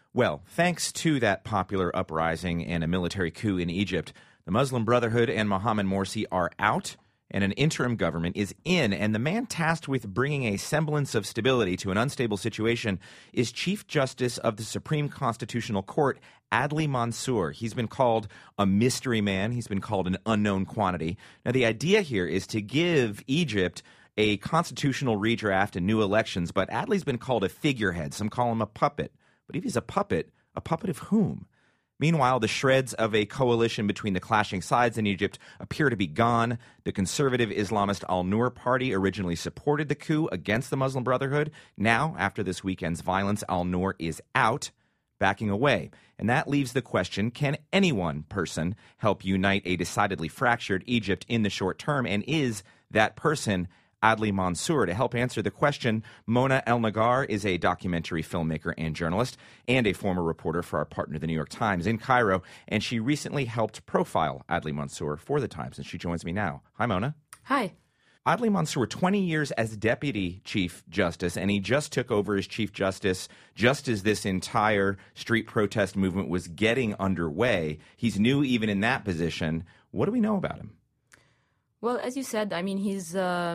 Well, thanks to that popular uprising and a military coup in Egypt, the Muslim Brotherhood and Mohamed Morsi are out, and an interim government is in. And the man tasked with bringing a semblance of stability to an unstable situation is Chief Justice of the Supreme Constitutional Court, Adli Mansour. He's been called a mystery man. He's been called an unknown quantity. Now, the idea here is to give Egypt a constitutional redraft and new elections, but Adli's been called a figurehead. Some call him a puppet. But if he's a puppet of whom? Meanwhile, the shreds of a coalition between the clashing sides in Egypt appear to be gone. The conservative Islamist Al-Noor party originally supported the coup against the Muslim Brotherhood. Now, after this weekend's violence, Al-Noor is out, backing away. And that leaves the question, can any one person help unite a decidedly fractured Egypt in the short term? And is that person Adli Mansour? To help answer the question, Mona El-Nagar is a documentary filmmaker and journalist and a former reporter for our partner, the New York Times, in Cairo. And she recently helped profile Adli Mansour for the Times, and she joins me now. Hi, Mona. Hi. Adli Mansour, 20 years as Deputy Chief Justice, and he just took over as Chief Justice just as this entire street protest movement was getting underway. He's new even in that position. What do we know about him? Well, as you said, I mean, he's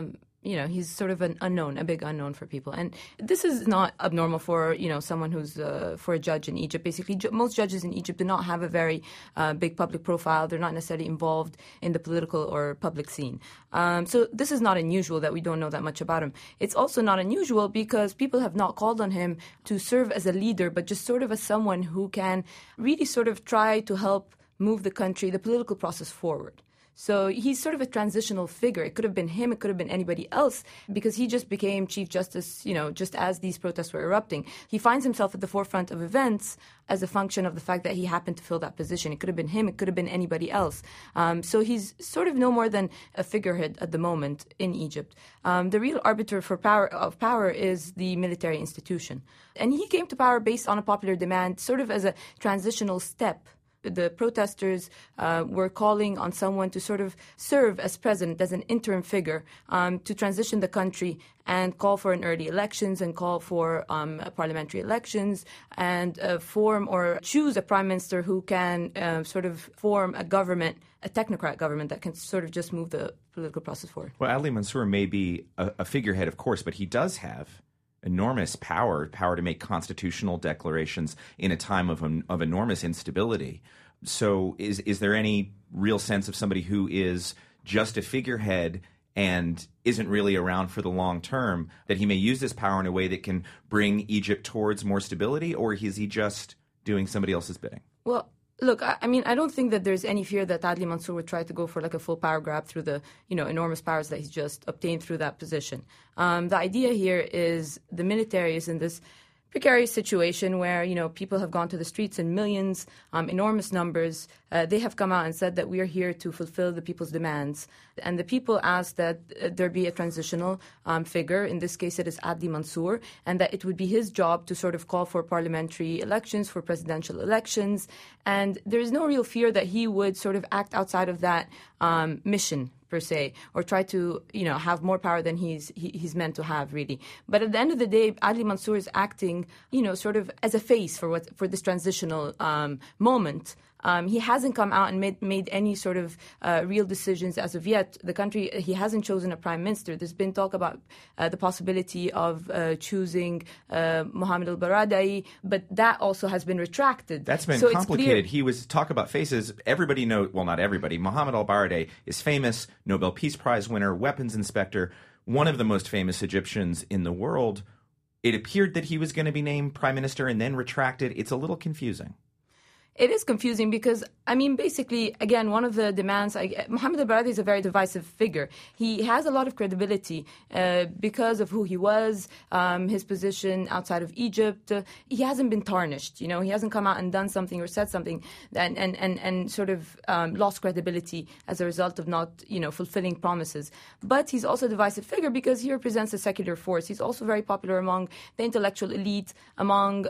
sort of an unknown, a big unknown for people. And this is not abnormal for, someone who's for a judge in Egypt. Basically, most judges in Egypt do not have a very big public profile. They're not necessarily involved in the political or public scene. So this is not unusual that we don't know that much about him. It's also not unusual because people have not called on him to serve as a leader, but just sort of as someone who can really sort of try to help move the country, the political process forward. So he's sort of a transitional figure. It could have been him. It could have been anybody else because he just became Chief Justice, just as these protests were erupting. He finds himself at the forefront of events as a function of the fact that he happened to fill that position. It could have been him. It could have been anybody else. So he's sort of no more than a figurehead at the moment in Egypt. The real arbiter for power is the military institution. And he came to power based on a popular demand, sort of as a transitional step. The protesters were calling on someone to sort of serve as president, as an interim figure, to transition the country and call for an early elections and call for parliamentary elections and form or choose a prime minister who can sort of form a government, a technocrat government that can sort of just move the political process forward. Well, Adli Mansour may be a figurehead, of course, but he does have enormous power to make constitutional declarations in a time of enormous instability. So is there any real sense of somebody who is just a figurehead and isn't really around for the long term, that he may use this power in a way that can bring Egypt towards more stability, or is he just doing somebody else's bidding? Well, look, I mean, I don't think that there's any fear that Adli Mansour would try to go for like a full power grab through the, enormous powers that he's just obtained through that position. The idea here is the military is in this precarious situation where, people have gone to the streets in millions, enormous numbers. They have come out and said that we are here to fulfill the people's demands. And the people asked that there be a transitional figure. In this case, it is Adli Mansour, and that it would be his job to sort of call for parliamentary elections, for presidential elections. And there is no real fear that he would sort of act outside of that mission, per se, or try to, have more power than he's meant to have, really. But at the end of the day, Adli Mansour is acting, sort of as a face for this transitional moment. He hasn't come out and made any sort of real decisions as of yet. The country, he hasn't chosen a prime minister. There's been talk about the possibility of choosing Mohamed al-Baradei, but that also has been retracted. That's been complicated. He was talk about faces. Everybody not everybody. Mohamed al-Baradei is famous, Nobel Peace Prize winner, weapons inspector, one of the most famous Egyptians in the world. It appeared that he was going to be named prime minister and then retracted. It's a little confusing. It is confusing because, basically, again, one of the demands, Mohamed al-Baradei is a very divisive figure. He has a lot of credibility because of who he was, his position outside of Egypt. He hasn't been tarnished, He hasn't come out and done something or said something and sort of lost credibility as a result of not, fulfilling promises. But he's also a divisive figure because he represents a secular force. He's also very popular among the intellectual elite, among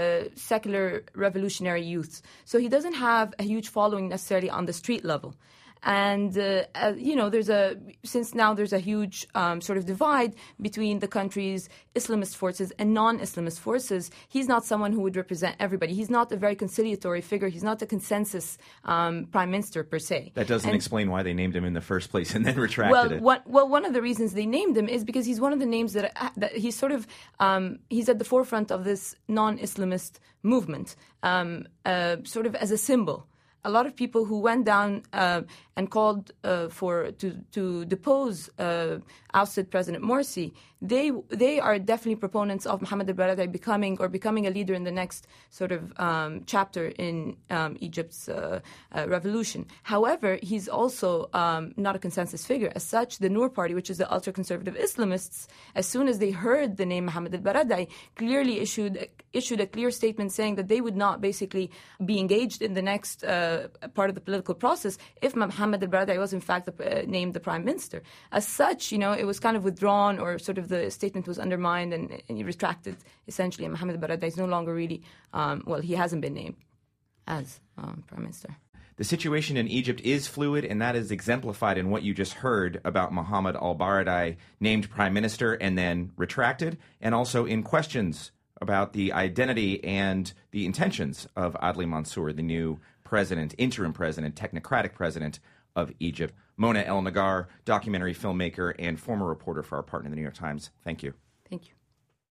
secular revolutionary youths. So he doesn't have a huge following necessarily on the street level. And since now there's a huge sort of divide between the country's Islamist forces and non-Islamist forces, he's not someone who would represent everybody. He's not a very conciliatory figure. He's not a consensus prime minister per se. That doesn't explain why they named him in the first place and then retracted it. One of the reasons they named him is because he's one of the names that he's sort of he's at the forefront of this non-Islamist movement, sort of as a symbol. A lot of people who went down and called to depose ousted President Morsi, they are definitely proponents of Mohammed al-Baradei becoming a leader in the next sort of chapter in Egypt's revolution. However, he's also not a consensus figure. As such, the Noor Party, which is the ultra-conservative Islamists, as soon as they heard the name Mohammed al-Baradei, clearly issued a clear statement saying that they would not basically be engaged in the next part of the political process if Mohammed al-Baradei was in fact named the prime minister. As such, it was kind of withdrawn, or sort of the statement was undermined and he retracted, essentially. And Mohammed al-Baradei is no longer really, he hasn't been named as prime minister. The situation in Egypt is fluid, and that is exemplified in what you just heard about Mohammed al-Baradei named prime minister and then retracted, and also in questions about the identity and the intentions of Adli Mansour, the new interim president, technocratic president of Egypt. Mona El-Nagar, documentary filmmaker and former reporter for our partner, the New York Times. Thank you. Thank you.